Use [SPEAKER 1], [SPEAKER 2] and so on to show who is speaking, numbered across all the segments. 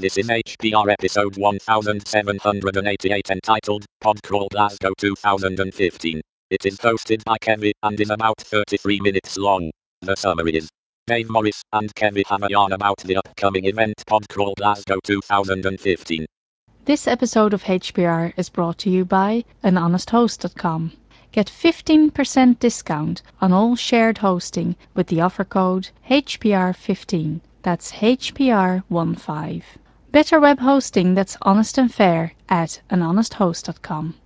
[SPEAKER 1] This is HPR episode 1788 entitled Pod Crawl Glasgow 2015. It is hosted by Kevin and is about 33 minutes long. The summary is: Dave Morris and Kevin have a yarn about the upcoming event Pod Crawl Glasgow 2015.
[SPEAKER 2] This episode of HPR is brought to you by anhonesthost.com. Get 15% discount on all shared hosting with the offer code HPR15. That's HPR15. Better web hosting that's honest and fair at anhonesthost.com.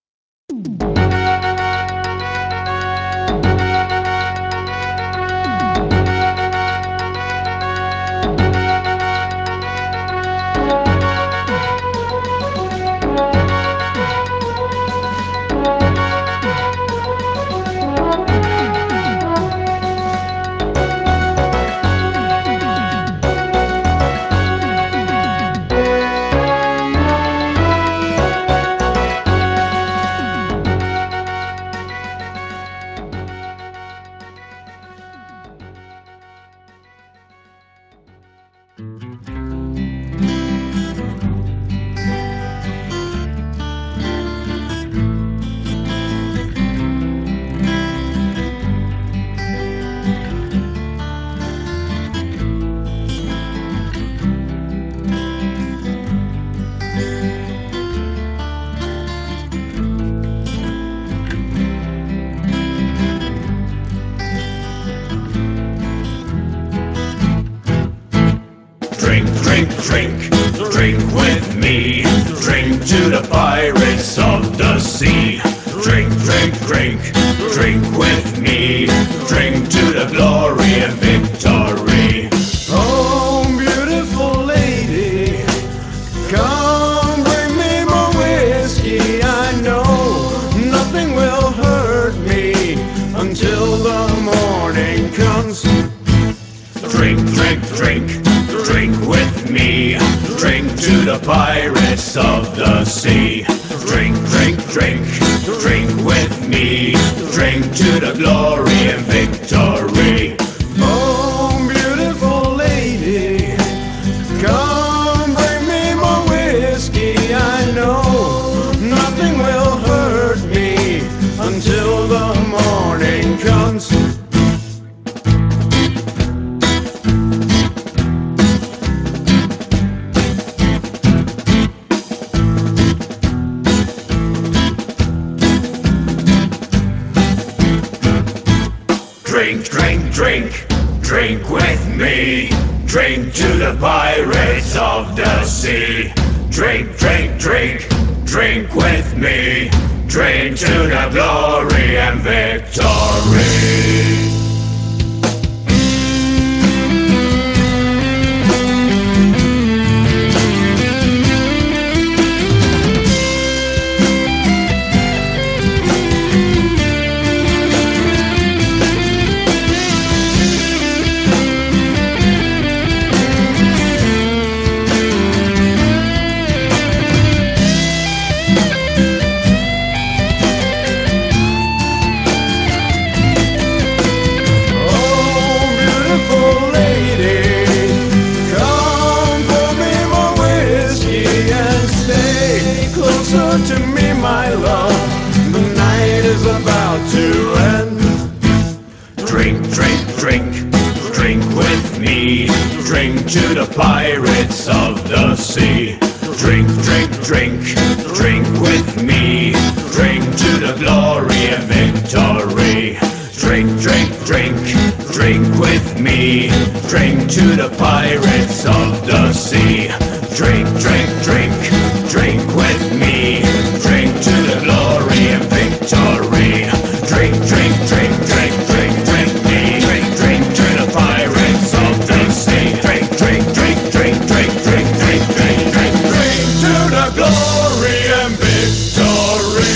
[SPEAKER 3] Drink with me. Drink to the pirates of the sea. Drink with me. Drink to the glory and victory. Oh, beautiful lady, come bring me more whiskey. I know nothing will hurt me until the morning comes. Drink with me. Drink to the pirates of the sea. Drink with me. Drink to the glory and victory. Oh, beautiful lady, come bring me more whiskey. I know nothing will hurt me until the morning comes. Drink with me. Drink to the pirates of the sea. Drink with me. Drink to the glory and victory. To me, my love, the night is about to end. Drink with me. Drink to the pirates of the sea. Drink with me. Drink to the glory and victory. Drink with me. Drink to the pirates of the sea. Drink with me. Drink to the glory and victory. Drink me. Drink to the pirates of the sea. Drink to the glory and victory.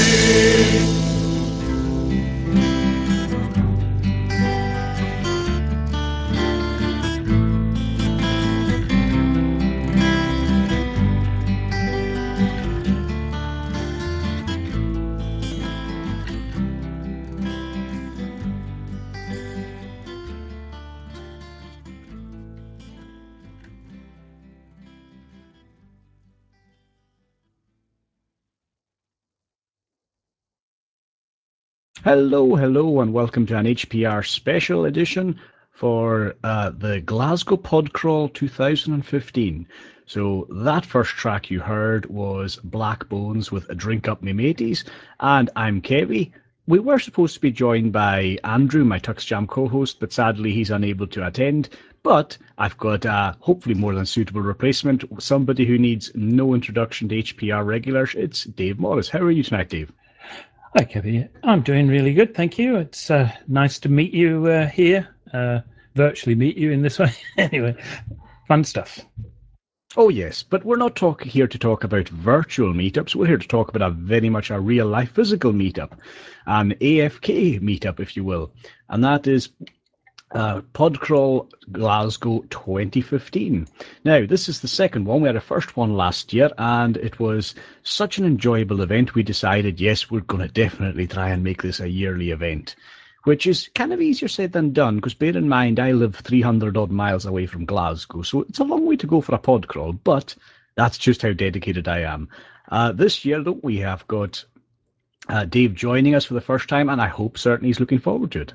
[SPEAKER 4] Hello, and welcome to an HPR special edition for the Glasgow Pod Crawl 2015. So that first track you heard was Black Bones with A Drink Up Me Mateys, and I'm Kevy. We were supposed to be joined by Andrew, my Tux Jam co-host, but sadly he's unable to attend. But I've got a hopefully more than suitable replacement, somebody who needs no introduction to HPR regulars. It's Dave Morris. How are you tonight, Dave?
[SPEAKER 5] Hi, Kevin. I'm doing really good, thank you. It's nice to meet you here, virtually meet you in this way. Anyway, fun stuff.
[SPEAKER 4] Oh yes, but we're not here to talk about virtual meetups. We're here to talk about very much a real life physical meetup, an AFK meetup, if you will, and that is Podcrawl Glasgow 2015. Now, this is the second one. We had a first one last year, and it was such an enjoyable event. We decided, yes, we're going to definitely try and make this a yearly event, which is kind of easier said than done, because bear in mind, I live 300 odd miles away from Glasgow, so it's a long way to go for a pod crawl, but that's just how dedicated I am. This year, though, we have got Dave joining us for the first time, and I hope certainly he's looking forward to it.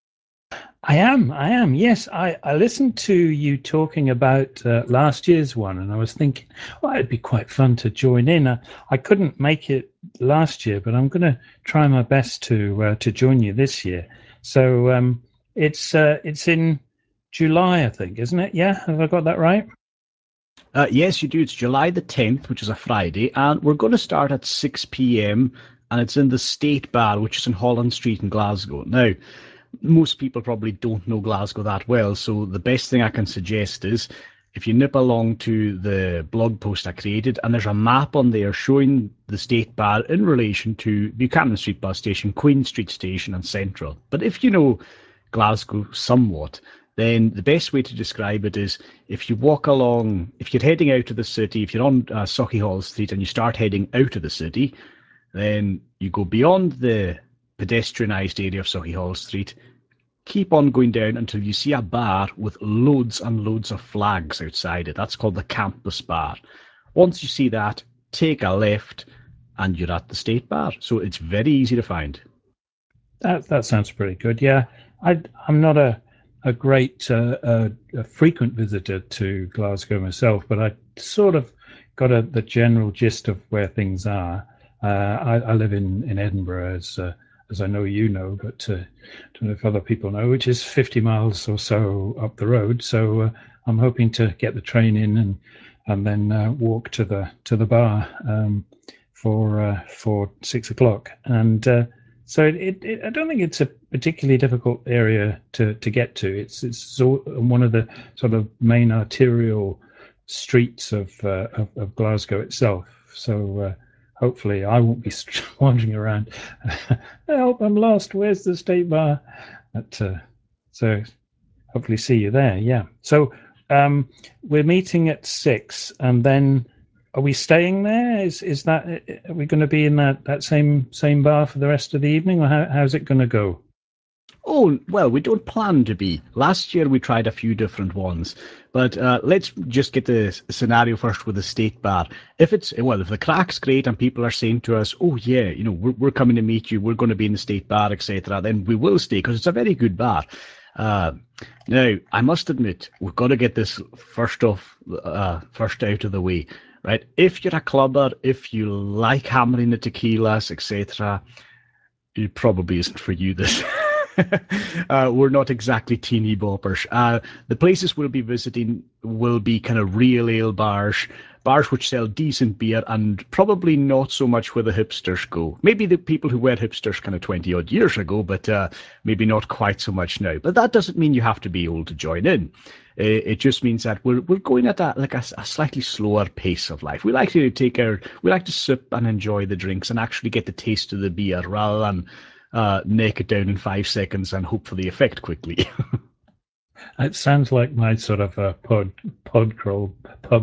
[SPEAKER 5] I am. Yes, I listened to you talking about last year's one, and I was thinking, well, it'd be quite fun to join in. I couldn't make it last year, but I'm going to try my best to join you this year. So it's in July, I think, isn't it? Yeah, have I got that right?
[SPEAKER 4] Yes, you do. It's July the 10th, which is a Friday, and we're going to start at 6 p.m., and it's in the State Bar, which is in Holland Street in Glasgow. Now, most people probably don't know Glasgow that well, so the best thing I can suggest is if you nip along to the blog post I created, and there's a map on there showing the State Bar in relation to Buchanan Street bus station, Queen Street station, and Central. But if you know Glasgow somewhat, then the best way to describe it is if you walk along, if you're heading out of the city, if you're on Sauchiehall Street and you start heading out of the city, then you go beyond the pedestrianised area of Sauchiehall Street, keep on going down until you see a bar with loads and loads of flags outside it. That's called the Campus Bar. Once you see that, take a left and you're at the State Bar. So it's very easy to find.
[SPEAKER 5] That sounds pretty good. Yeah, I'm not a great a frequent visitor to Glasgow myself, but I sort of got the general gist of where things are. I live in Edinburgh, as I know you know, but don't know if other people know, which is 50 miles or so up the road. So I'm hoping to get the train in and then walk to the bar for 6 o'clock. And so I don't think it's a particularly difficult area to get to. It's one of the sort of main arterial streets of Glasgow itself. So hopefully I won't be wandering around. Help! I'm lost. Where's the State Bar? But, so hopefully see you there. Yeah. So we're meeting at 6, and then are we staying there? Is that, are we going to be in that same bar for the rest of the evening, or how's it going to go?
[SPEAKER 4] Oh, well, we don't plan to be. Last year we tried a few different ones, but let's just get the scenario first with the State Bar. If the crack's great and people are saying to us, oh yeah, we're coming to meet you, we're going to be in the State Bar, etc., then we will stay because it's a very good bar. Now, I must admit, we've got to get this first out of the way, right? If you're a clubber, if you like hammering the tequilas, etc., it probably isn't for you, this. We're not exactly teeny boppers. The places we'll be visiting will be kind of real ale bars which sell decent beer, and probably not so much where the hipsters go. Maybe the people who were hipsters kind of 20 odd years ago, but maybe not quite so much now. But that doesn't mean you have to be old to join in. It just means that we're going at a slightly slower pace of life. We like to sip and enjoy the drinks and actually get the taste of the beer rather than neck it down in 5 seconds and hope for the effect quickly.
[SPEAKER 5] It sounds like my sort of pub crawl,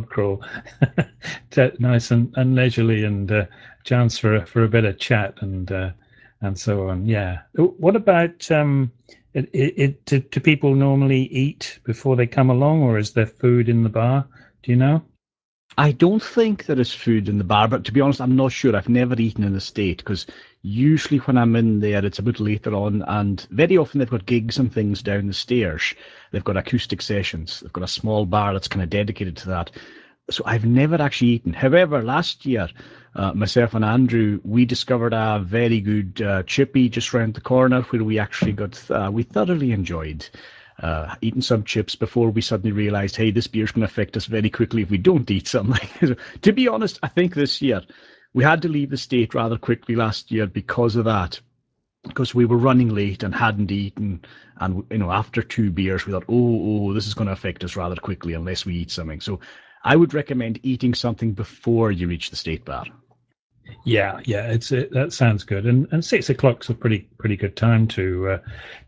[SPEAKER 5] nice and leisurely, and chance for a bit of chat and so on. Yeah. What about do people normally eat before they come along, or is there food in the bar? Do you know?
[SPEAKER 4] I don't think there is food in the bar, but to be honest, I'm not sure. I've never eaten in the state because usually when I'm in there, it's a bit later on, and very often they've got gigs and things down the stairs. They've got acoustic sessions. They've got a small bar that's kind of dedicated to that. So I've never actually eaten. However, last year, myself and Andrew, we discovered a very good chippy just round the corner where we actually we thoroughly enjoyed eating some chips before we suddenly realised, hey, this beer's going to affect us very quickly if we don't eat something. To be honest, I think this year we had to leave the state rather quickly last year because of that, because we were running late and hadn't eaten. And, after 2 beers, we thought, oh, this is going to affect us rather quickly unless we eat something. So I would recommend eating something before you reach the state bar.
[SPEAKER 5] Yeah, that sounds good. And 6 o'clock's a pretty good time to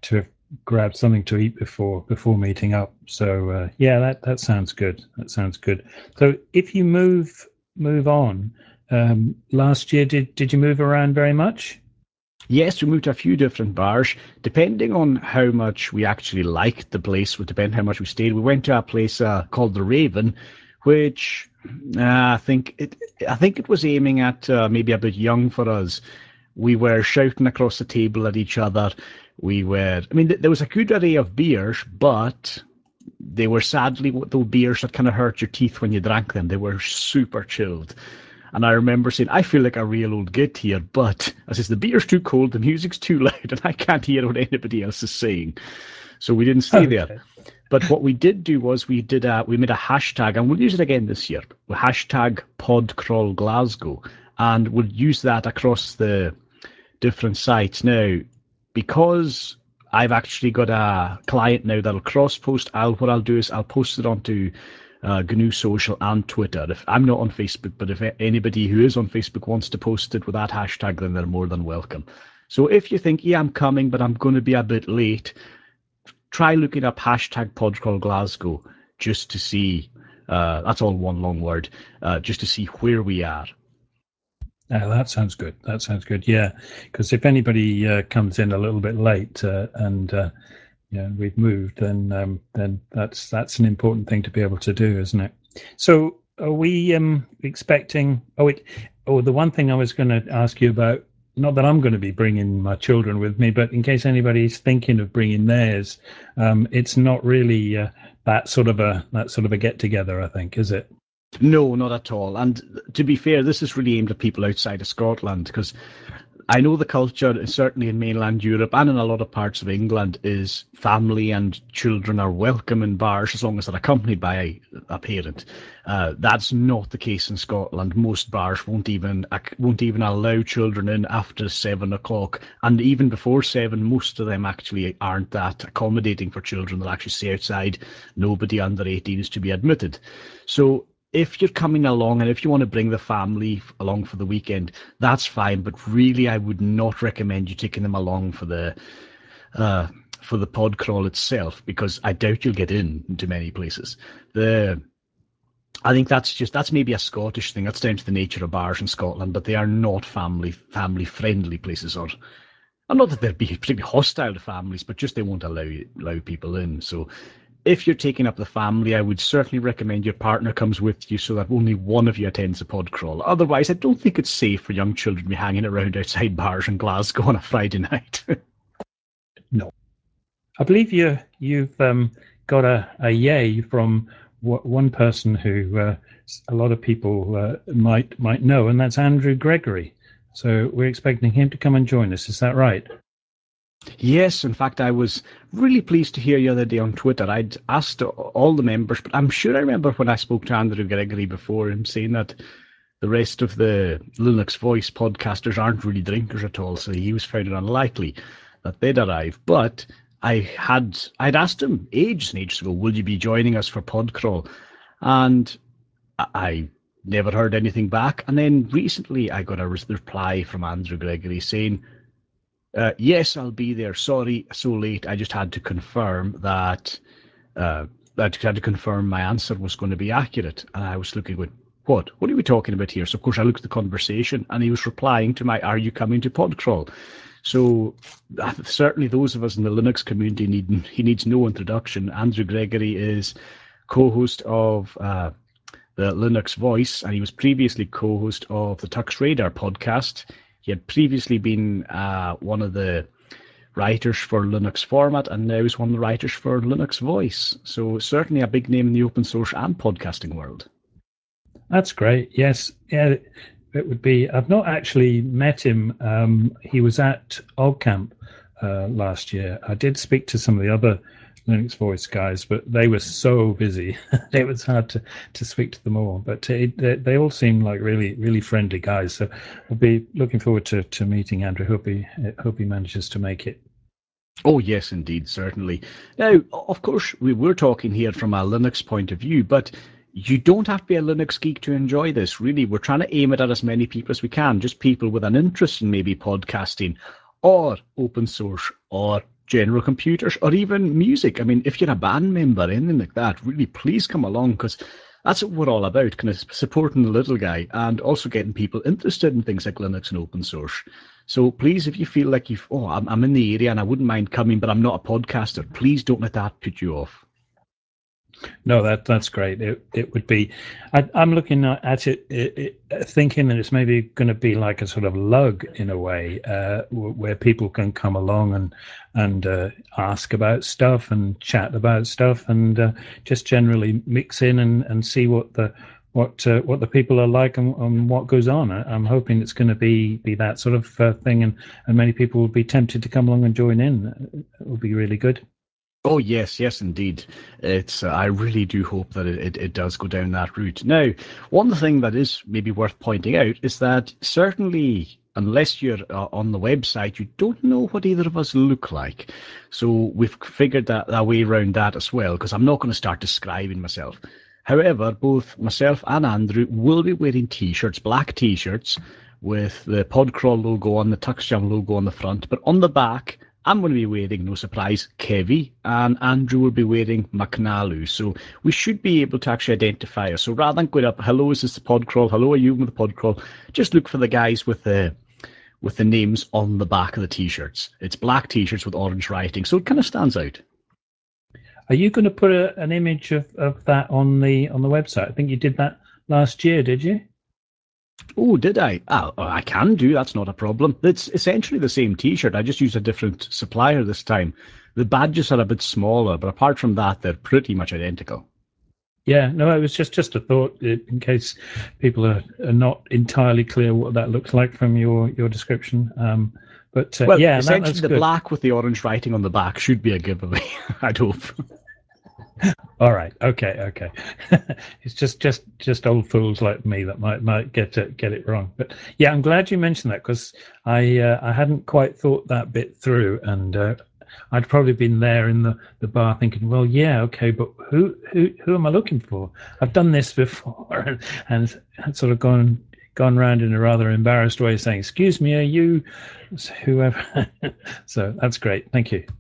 [SPEAKER 5] grab something to eat before meeting up. So that sounds good. That sounds good. So if you move on, last year did you move around very much?
[SPEAKER 4] Yes, we moved to a few different bars. Depending on how much we actually liked the place, would depend how much we stayed. We went to a place called the Raven, which I think it was aiming at maybe a bit young for us. We were shouting across the table at each other. There was a good array of beers, but they were sadly those beers that kind of hurt your teeth when you drank them. They were super chilled. And I remember saying, I feel like a real old git here, but I says, the beer's too cold, the music's too loud, and I can't hear what anybody else is saying. So we didn't stay there. But what we did do was we made a hashtag, and we'll use it again this year. Hashtag PodCrawlGlasgow, and we'll use that across the different sites. Now, because I've actually got a client now that'll cross-post, what I'll do is I'll post it onto GNU Social and Twitter. If I'm not on Facebook, but if anybody who is on Facebook wants to post it with that hashtag, then they're more than welcome. So if you think, yeah, I'm coming, but I'm going to be a bit late, try looking up hashtag PodCrawlGlasgow just to see, that's all one long word, just to see where we are.
[SPEAKER 5] That sounds good. That sounds good. Yeah, because if anybody comes in a little bit late and we've moved, then that's an important thing to be able to do, isn't it? So are we expecting? The one thing I was going to ask you about. Not that I'm going to be bringing my children with me, but in case anybody's thinking of bringing theirs, it's not really that sort of a get together, I think, is it?
[SPEAKER 4] No, not at all. And to be fair, this is really aimed at people outside of Scotland, because I know the culture, certainly in mainland Europe and in a lot of parts of England, is family and children are welcome in bars as long as they're accompanied by a parent. That's not the case in Scotland. Most bars won't even allow children in after 7 o'clock, and even before 7, most of them actually aren't that accommodating for children. They'll actually say outside, nobody under 18 is to be admitted. So if you're coming along and if you want to bring the family along for the weekend, that's fine. But really, I would not recommend you taking them along for the pod crawl itself, because I doubt you'll get into many places. I think that's maybe a Scottish thing. That's down to the nature of bars in Scotland, but they are not family friendly places, or not that they'd be particularly hostile to families, but just they won't allow people in. So if you're taking up the family, I would certainly recommend your partner comes with you so that only one of you attends a pod crawl. Otherwise, I don't think it's safe for young children to be hanging around outside bars in Glasgow on a Friday night.
[SPEAKER 5] No. I believe you've got a yay from one person who a lot of people might know, and that's Andrew Gregory. So we're expecting him to come and join us. Is that right?
[SPEAKER 4] Yes, in fact, I was really pleased to hear the other day on Twitter. I'd asked all the members, but I'm sure I remember when I spoke to Andrew Gregory before, him saying that the rest of the Linux Voice podcasters aren't really drinkers at all, so he was finding unlikely that they'd arrive. But I'd asked him ages and ages ago, will you be joining us for Podcrawl? And I never heard anything back. And then recently I got a reply from Andrew Gregory saying, yes, I'll be there. Sorry, so late. I just had to confirm that. I had to confirm my answer was going to be accurate. And I was looking at what are we talking about here? So of course I looked at the conversation, and he was replying to my, "Are you coming to Podcrawl?" So certainly those of us in the Linux community he needs no introduction. Andrew Gregory is co-host of the Linux Voice, and he was previously co-host of the Tux Radar podcast. He had previously been one of the writers for Linux Format, and now he's one of the writers for Linux Voice. So certainly a big name in the open source and podcasting world.
[SPEAKER 5] That's great. Yes. Yeah, it would be. I've not actually met him. He was at OggCamp last year. I did speak to some of the other Linux Voice guys, but they were so busy. It was hard to speak to them all. But they all seem like really, really friendly guys. So I'll be looking forward to meeting Andrew. Hope he manages to make it.
[SPEAKER 4] Oh, yes, indeed, certainly. Now, of course, we're talking here from a Linux point of view, but you don't have to be a Linux geek to enjoy this. Really, we're trying to aim it at as many people as we can, just people with an interest in maybe podcasting or open source or general computers or even music. I mean, if you're a band member, anything like that, really, please come along, because that's what we're all about, kind of supporting the little guy and also getting people interested in things like Linux and open source. So please, if you feel like I'm in the area and I wouldn't mind coming, but I'm not a podcaster, please don't let that put you off.
[SPEAKER 5] No, that's great. It would be. I'm looking at it, thinking that it's maybe going to be like a sort of lug in a way, where people can come along and ask about stuff and chat about stuff and just generally mix in and see what the people are like and what goes on. I'm hoping it's going to be that sort of thing, and many people will be tempted to come along and join in. It will be really good.
[SPEAKER 4] Oh, yes, indeed. It's. I really do hope that it does go down that route. Now, one thing that is maybe worth pointing out is that certainly, unless you're on the website, you don't know what either of us look like. So we've figured that our way around that as well, because I'm not going to start describing myself. However, both myself and Andrew will be wearing T-shirts, black T-shirts, with the Podcrawl logo on, the TuxJam logo on the front, but on the back, I'm going to be wearing, no surprise, Kevy, and Andrew will be wearing McNalu. So we should be able to actually identify us. So rather than going up, hello, is this the Podcrawl? Hello, are you with the Podcrawl? Just look for the guys with the names on the back of the T-shirts. It's black T-shirts with orange writing, so it kind of stands out.
[SPEAKER 5] Are you going to put an image of that on the website? I think you did that last year, did you?
[SPEAKER 4] Oh, did I? Oh, I can do. That's not a problem. It's essentially the same T-shirt. I just used a different supplier this time. The badges are a bit smaller, but apart from that, they're pretty much identical.
[SPEAKER 5] Yeah, no, it was just a thought in case people are not entirely clear what that looks like from your description. But
[SPEAKER 4] well,
[SPEAKER 5] yeah,
[SPEAKER 4] essentially
[SPEAKER 5] that's
[SPEAKER 4] the
[SPEAKER 5] good.
[SPEAKER 4] Black with the orange writing on the back should be a giveaway. I'd hope.
[SPEAKER 5] All right, okay. It's just old fools like me that might get it wrong. But yeah, I'm glad you mentioned that, because I hadn't quite thought that bit through, and I'd probably been there in the bar thinking, well, yeah, okay, but who am I looking for? I've done this before, and sort of gone around in a rather embarrassed way saying, excuse me, are you whoever? So that's great. Thank you.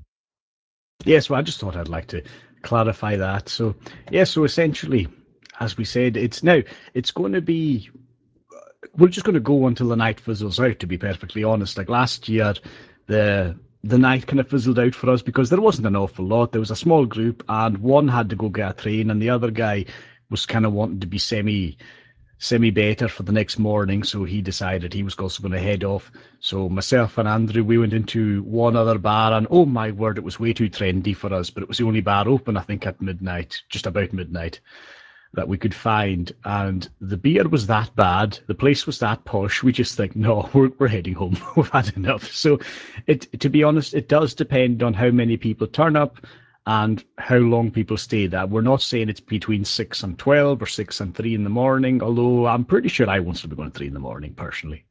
[SPEAKER 4] Yes, well, I just thought I'd like to clarify that. So, yeah, so essentially, as we said, it's going to be, we're just going to go until the night fizzles out, to be perfectly honest. Like last year, the night kind of fizzled out for us because there wasn't an awful lot. There was a small group, and one had to go get a train, and the other guy was kind of wanting to be semi-better for the next morning, so he decided he was also going to head off. So myself and Andrew, we went into one other bar, and oh my word, it was way too trendy for us, but it was the only bar open, I think, at midnight, just about midnight, that we could find. And the beer was that bad, the place was that posh, we just think, no, we're heading home. We've had enough. So to be honest, it does depend on how many people turn up and how long people stay. That we're not saying it's between 6 and 12 or 6 and 3 in the morning, although I'm pretty sure I won't still be going 3 in the morning personally.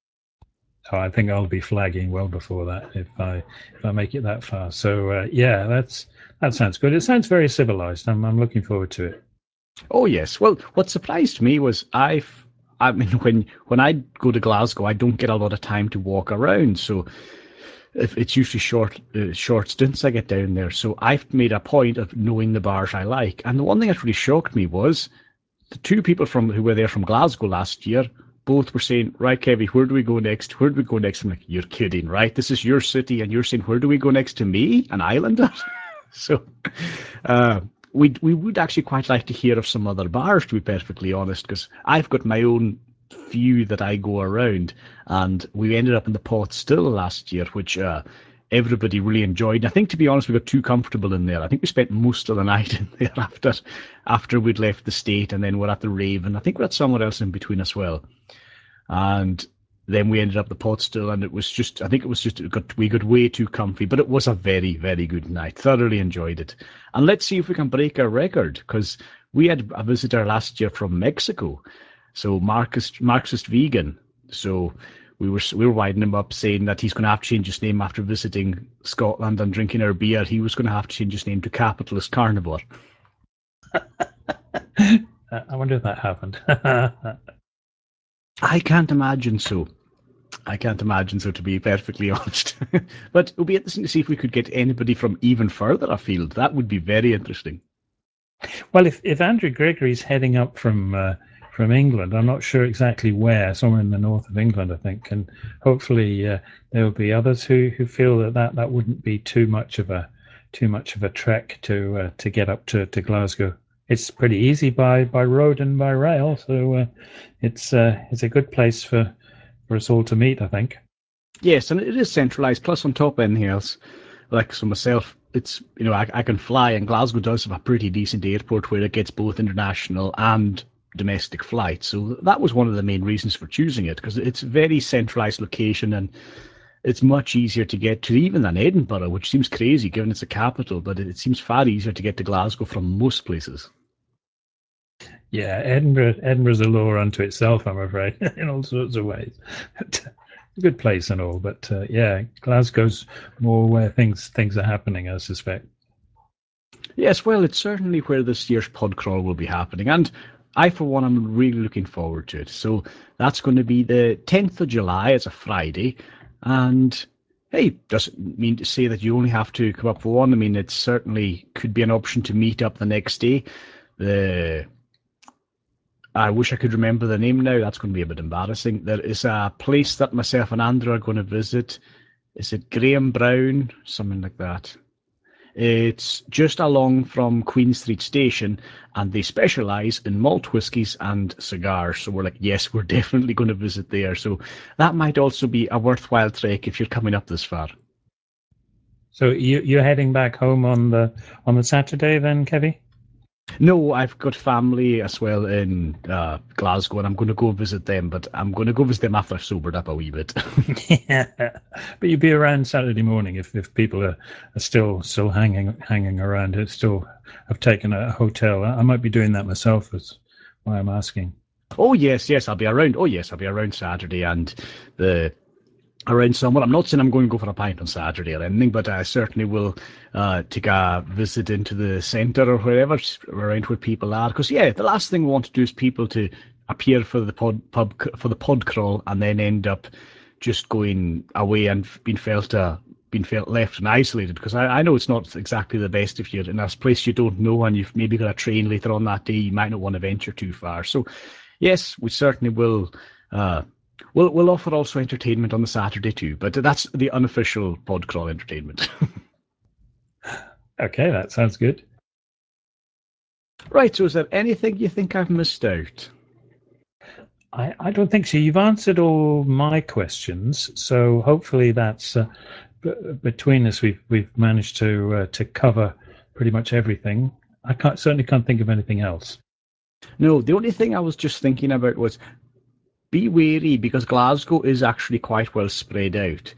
[SPEAKER 5] Oh, I think I'll be flagging well before that if I make it that far. So yeah, that sounds good. It sounds very civilized. I'm looking forward to it.
[SPEAKER 4] Oh yes. Well, what surprised me was I mean, when I go to Glasgow, I don't get a lot of time to walk around, so if it's usually short stints I get down there. So I've made a point of knowing the bars I like. And the one thing that really shocked me was the two people who were there from Glasgow last year, both were saying, right, Kevy, where do we go next? Where do we go next? I'm like, you're kidding, right? This is your city, and you're saying, where do we go next to me, an islander? So we would actually quite like to hear of some other bars, to be perfectly honest, because I've got my own few that I go around, and we ended up in the Pot Still last year, which everybody really enjoyed. I think, to be honest, we got too comfortable in there. I think we spent most of the night in there after we'd left the state, and then we're at the Raven. I think we're at somewhere else in between as well. And then we ended up the Pot Still, and it was just, I think it was just, we got way too comfy, but it was a very, very good night. Thoroughly enjoyed it. And let's see if we can break our record, because we had a visitor last year from Mexico, so Marxist vegan. So we were winding him up, saying that he's going to have to change his name after visiting Scotland and drinking our beer. He was going to have to change his name to Capitalist Carnivore.
[SPEAKER 5] I wonder if that happened.
[SPEAKER 4] I can't imagine so. To be perfectly honest. But it'll be interesting to see if we could get anybody from even further afield. That would be very interesting.
[SPEAKER 5] Well, if Andrew Gregory's heading up from England, I'm not sure exactly where, somewhere in the north of England, I think, and hopefully there will be others who feel that wouldn't be too much of a trek to get up to Glasgow. It's pretty easy by road and by rail, so it's a good place for us all to meet, I think.
[SPEAKER 4] Yes, and it is centralised. Plus, on top of anything else, like so myself, it's I can fly, and Glasgow does have a pretty decent airport where it gets both international and domestic flights. So that was one of the main reasons for choosing it, because it's a very centralised location, and it's much easier to get to even than Edinburgh, which seems crazy given it's a capital, but it seems far easier to get to Glasgow from most places.
[SPEAKER 5] Yeah, Edinburgh's a law unto itself, I'm afraid, in all sorts of ways. A good place and all, but yeah, Glasgow's more where things are happening, I suspect.
[SPEAKER 4] Yes, well, it's certainly where this year's pod crawl will be happening, and I, for one, am really looking forward to it. So that's going to be the 10th of July. It's a Friday, and hey, doesn't mean to say that you only have to come up for one. I mean, it certainly could be an option to meet up the next day. I wish I could remember the name now. That's going to be a bit embarrassing. There is a place that myself and Andrew are going to visit. Is it Graham Brown? Something like that. It's just along from Queen Street Station, and they specialise in malt whiskies and cigars. So we're like, yes, we're definitely going to visit there. So that might also be a worthwhile trek if you're coming up this far.
[SPEAKER 5] So you're heading back home on the Saturday then, Kevy?
[SPEAKER 4] No, I've got family as well in Glasgow, and I'm going to go visit them, but I'm going to go visit them after I've sobered up a wee bit.
[SPEAKER 5] Yeah, but you'll be around Saturday morning if people are still hanging around, who still have taken a hotel. I might be doing that myself, that's why I'm asking.
[SPEAKER 4] Oh, yes, I'll be around. Oh, yes, I'll be around Saturday and around somewhere. I'm not saying I'm going to go for a pint on Saturday or anything, but I certainly will take a visit into the centre or wherever, around where people are. Because, yeah, the last thing we want to do is people to appear for the pod crawl and then end up just going away and being felt left and isolated. Because I know it's not exactly the best if you're in a place you don't know and you've maybe got a train later on that day. You might not want to venture too far. So, yes, we certainly will. We'll offer also entertainment on the Saturday too, but that's the unofficial pod crawl entertainment.
[SPEAKER 5] Okay, that sounds good.
[SPEAKER 4] Right, so is there anything you think I've missed out?
[SPEAKER 5] I don't think so. You've answered all my questions, so hopefully that's between us. We've managed to cover pretty much everything. I certainly can't think of anything else.
[SPEAKER 4] No, the only thing I was just thinking about was be wary, because Glasgow is actually quite well spread out.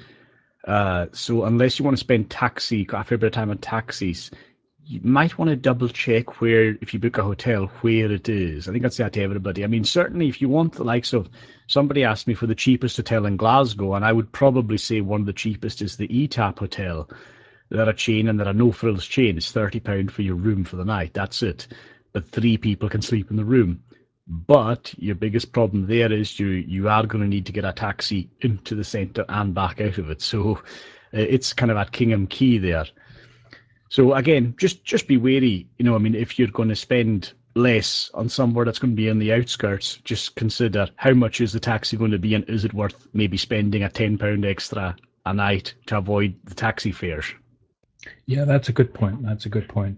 [SPEAKER 4] So unless you want to spend a fair bit of time on taxis, you might want to double check where, if you book a hotel, where it is. I think I'd say that to everybody. I mean, certainly if you want the likes of, somebody asked me for the cheapest hotel in Glasgow, and I would probably say one of the cheapest is the ETAP Hotel. They're a chain, and they're a no-frills chain. It's £30 for your room for the night. That's it. But 3 people can sleep in the room. But your biggest problem there is you are going to need to get a taxi into the centre and back out of it. So it's kind of at Kingham Quay there. So again, just be wary. I mean, if you're going to spend less on somewhere that's going to be on the outskirts, just consider how much is the taxi going to be, and is it worth maybe spending a £10 extra a night to avoid the taxi fares?
[SPEAKER 5] Yeah, that's a good point.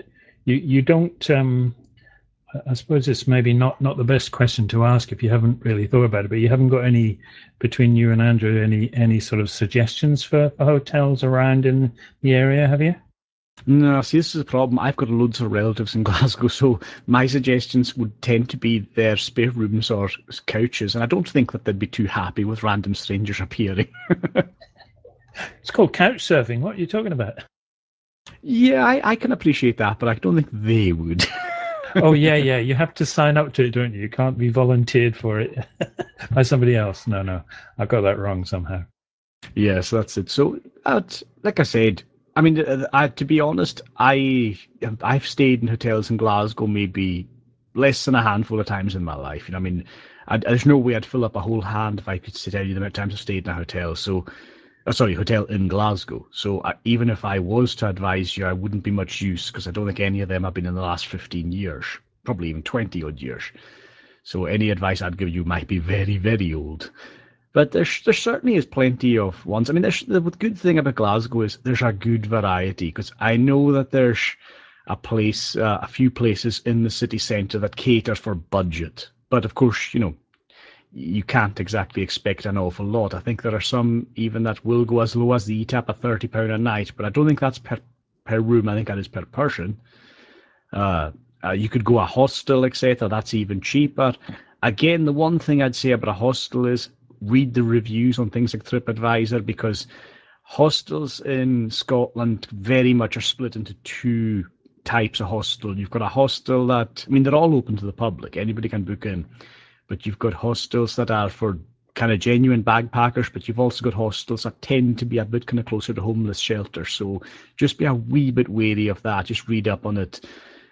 [SPEAKER 5] you don't. I suppose it's maybe not the best question to ask if you haven't really thought about it. But you haven't got any, between you and Andrew, any sort of suggestions for hotels around in the area, have you?
[SPEAKER 4] No, see, this is a problem. I've got loads of relatives in Glasgow, so my suggestions would tend to be their spare rooms or couches, and I don't think that they'd be too happy with random strangers appearing.
[SPEAKER 5] It's called couch surfing. What are you talking about?
[SPEAKER 4] Yeah, I can appreciate that, but I don't think they would.
[SPEAKER 5] Oh, yeah. You have to sign up to it, don't you? You can't be volunteered for it by somebody else. No. I got that wrong somehow.
[SPEAKER 4] Yes, that's it. So, like I said, I mean, to be honest, I've stayed in hotels in Glasgow maybe less than a handful of times in my life. I mean, there's no way I'd fill up a whole hand if I could tell you the amount of times I've stayed in a hotel. So, hotel in Glasgow. So even if I was to advise you, I wouldn't be much use because I don't think any of them have been in the last 15 years, probably even 20 odd years. So any advice I'd give you might be very, very old. But there certainly is plenty of ones. I mean, the good thing about Glasgow is there's a good variety because I know that there's a few places in the city centre that cater for budget. But of course, you can't exactly expect an awful lot. I think there are some even that will go as low as the ETAP at £30 a night, but I don't think that's per room. I think that is per person. You could go a hostel, etc. That's even cheaper. Again, the one thing I'd say about a hostel is read the reviews on things like TripAdvisor, because hostels in Scotland very much are split into two types of hostel. You've got a hostel that, I mean, they're all open to the public. Anybody can book in. But you've got hostels that are for kind of genuine backpackers, but you've also got hostels that tend to be a bit kind of closer to homeless shelters. So just be a wee bit wary of that. Just read up on it.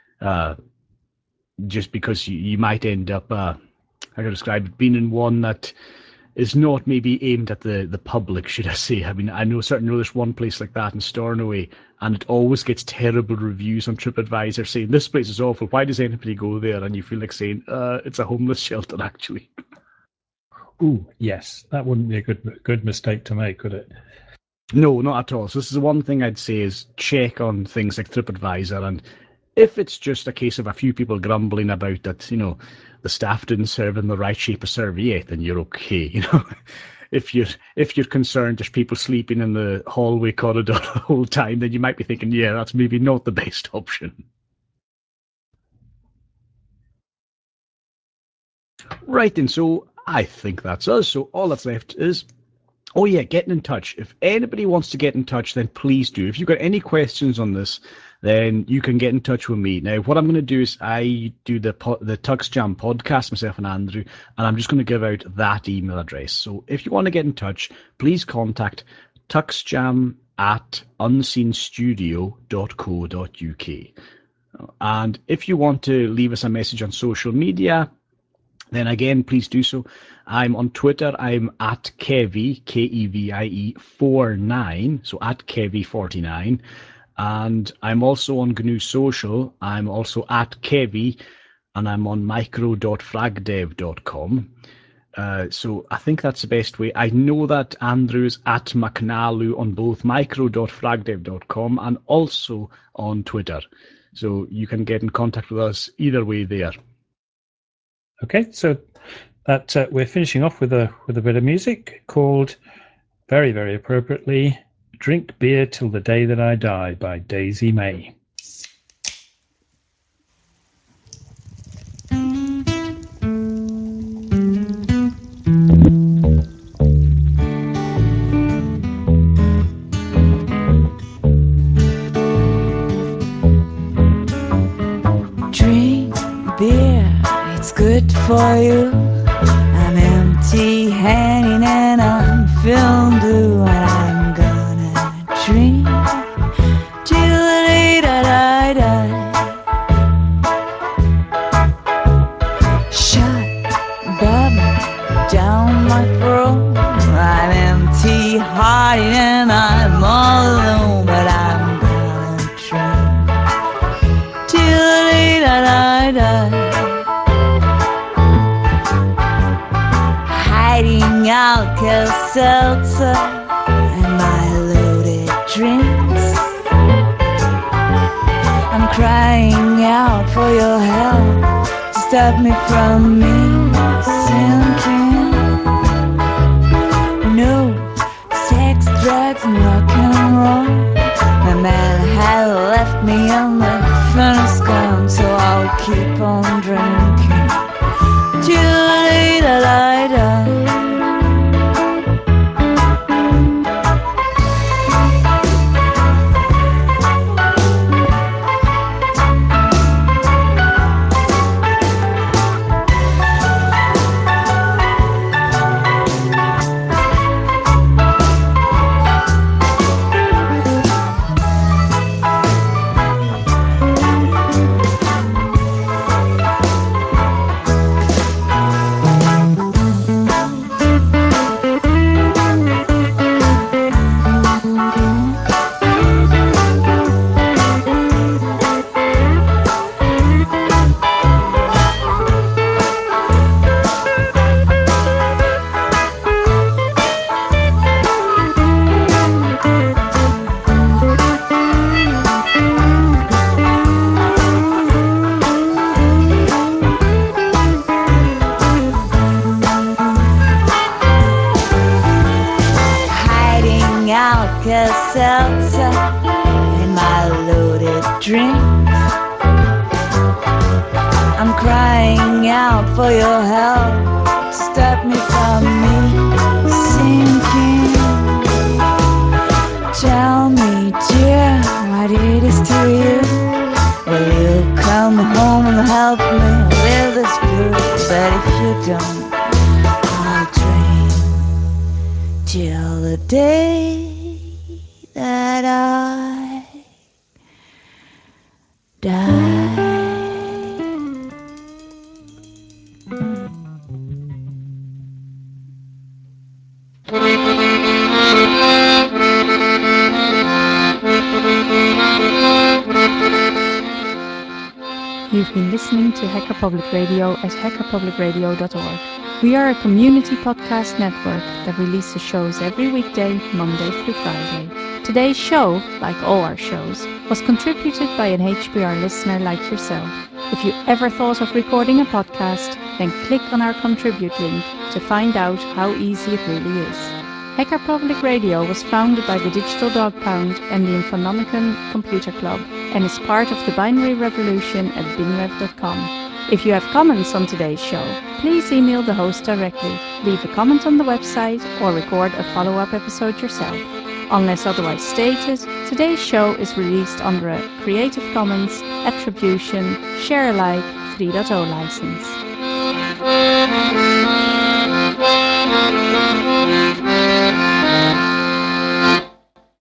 [SPEAKER 4] Just because you might end up, I can describe it, being in one that is not maybe aimed at the public, should I say. I mean, I certainly know there's one place like that in Stornoway, and it always gets terrible reviews on TripAdvisor saying, this place is awful, why does anybody go there? And you feel like saying, it's a homeless shelter, actually.
[SPEAKER 5] Ooh, yes. That wouldn't be a good mistake to make, would it?
[SPEAKER 4] No, not at all. So this is the one thing I'd say is check on things like TripAdvisor, and if it's just a case of a few people grumbling about that, the staff didn't serve in the right shape of serviette, then you're okay. If you're concerned there's people sleeping in the hallway corridor the whole time, then you might be thinking, yeah, that's maybe not the best option. Right, and so I think that's us. So all that's left is, oh yeah, getting in touch. If anybody wants to get in touch, then please do. If you've got any questions on this, then you can get in touch with me. Now, what I'm going to do is I do the Tux Jam podcast, myself and Andrew, and I'm just going to give out that email address. So if you want to get in touch, please contact tuxjam@unseenstudio.co.uk. And if you want to leave us a message on social media, then again, please do so. I'm on Twitter. I'm at Kevie, Kevie 49, so at Kevie49. And I'm also on GNU Social. I'm also at Kevie, and I'm on micro.fragdev.com. So I think that's the best way. I know that Andrew's at McNalu on both micro.fragdev.com and also on Twitter. So you can get in contact with us either way there.
[SPEAKER 5] Okay, so that we're finishing off with a bit of music called, very, very appropriately, Drink Beer Till the Day That I Die by Daisy May.
[SPEAKER 6] Drink beer, it's good for you. I'm empty-handed and I'm feeling blue, and I'm gonna drink till the day that I die. Shut bubble down my throat. I'm empty-hearted and I'm all alone, but I'm gonna drink till the day that I die. Hiding Alka-Seltzer and my loaded drinks. I'm crying out for your help to stop me from me sinking. No sex, drugs, and rock and roll. My man had left me on the furnace gone, so I'll keep on drinking till later. Seltzer in my loaded drinks. I'm crying out for your help to stop me from me sinking. Tell me, dear, what it is to you. Will you come home and help me with this blues? But if you don't, I'll drink till the day that I die.
[SPEAKER 2] You've been listening to Hacker Public Radio at hackerpublicradio.org. We are a community podcast network that releases shows every weekday, Monday through Friday. Today's show, like all our shows, was contributed by an HPR listener like yourself. If you ever thought of recording a podcast, then click on our contribute link to find out how easy it really is. Hacker Public Radio was founded by the Digital Dog Pound and the Infonomicon Computer Club and is part of the binary revolution at binrev.com. If you have comments on today's show, please email the host directly, leave a comment on the website, or record a follow-up episode yourself. Unless otherwise stated, today's show is released under a Creative Commons Attribution Share Alike 3.0 license.